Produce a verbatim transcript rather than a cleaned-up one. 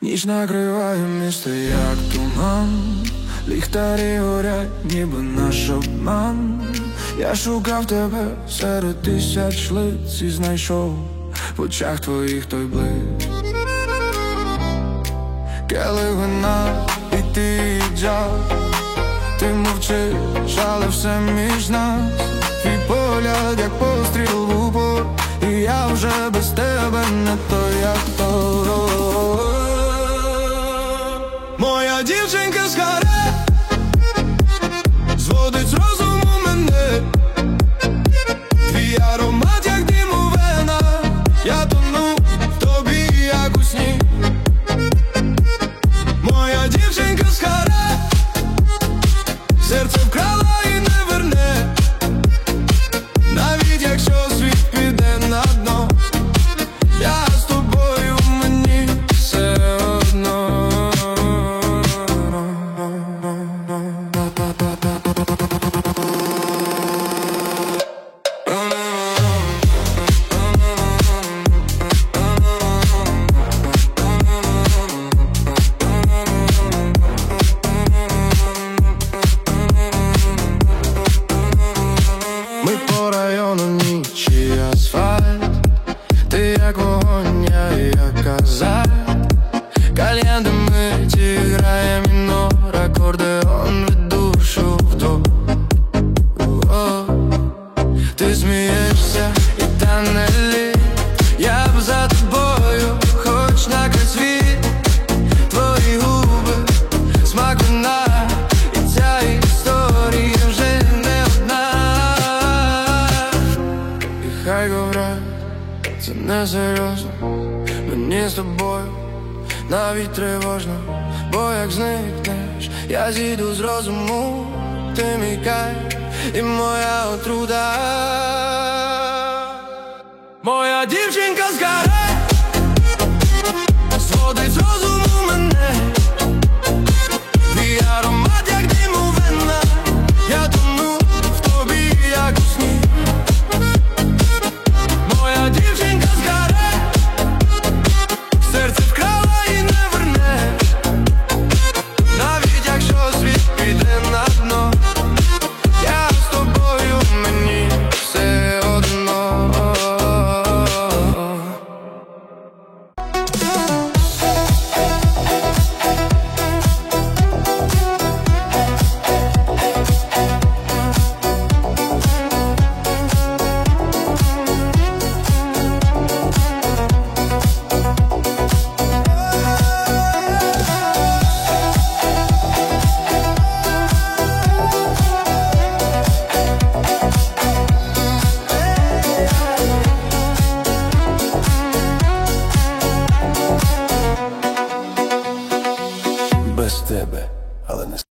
Ніч накриває місто, як туман. Ліхтарі горять, ніби наш обман. Я шукав тебе серед тисяч лиць і знайшов в очах твоїх той блиск. Келих вина, і ти джаз. Ти мовчиш, але все між нас. Твій погляд, як постріл в упор, і я вже без тебе не той, як той. Моя дівчинка з харе зводить з розуму мене. Твій аромат, як дим у венах. Я тону в тобі, як у сні. Моя дівчинка з харе серце вкрала і не верне. Навіть якщо світ піде на дно, я з тобою, мені все одно. Ми по району, ніч і асфальт. Ти як вогонь, я як азарт. Кальянти миті грає мінор, акордеон від душу в тон. Ти смієшся і тане лід. Я б за тобою, хоч на край світ. Твої губи, смак вина, і ця історія вже не одна. І хай говорять, це не серйозно. Мені з тобою навіть тривожно, бо як зникнеш, я зійду з розуму. Ти мій кайф і моя отрута. Моя дівчинка з гори